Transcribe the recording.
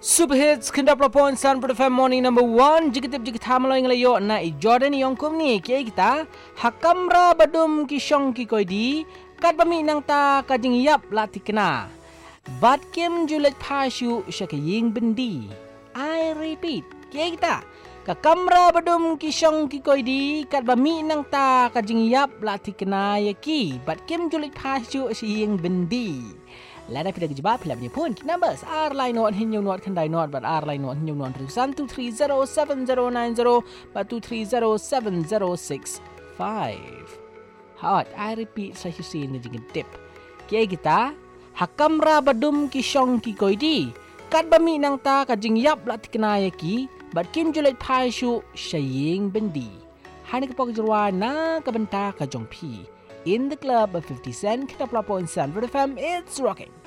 Super hits kenda pelopon Sun FM morning number 1 jikitip jikitham lo inglayo na I Jordan yongkum ni kia kita hakamra badum kishong kikoidi kat bami nang ta kajing yap lati kena bat kim julet pashu syakaying bendi. I repeat kia kita kakamra badum kishong kikoidi kat bami nang ta kajing yap lati kena yaki bat kim julet pashu syakaying bendi. Lada pila kejebab pila punya pun numbers R line not hinyong not kandai not but R line not hinyong not 1230790 but 2307065. Hot I repeat saya sini dengan tip. Kia kita hakamra badum kishong kikoidi kat bami nang ta kajing yap la tikna yaki but kim julet paishu shaying bendi. Hani kapok jerwa na kabenta kajong pi. In the club of 50 Cent, Kita Pelapo in Sanford FM, it's rocking.